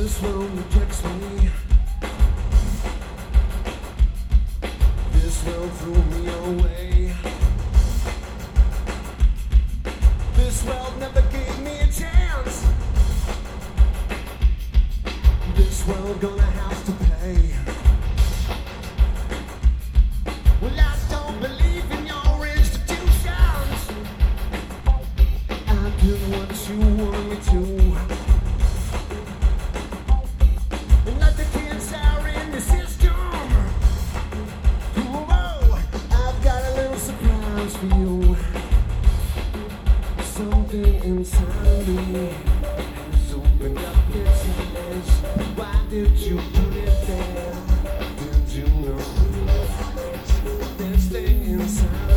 This world rejects me. This world threw me away. This world never gave me a chance. This world gonna have to pay. Well, I don't believe in your institutions. I do what you want me to. And let the kids are in the system. Whoa, I've got a little surprise for you. Something inside me has opened up its eyes. Why did you put it there? Did you know this thing inside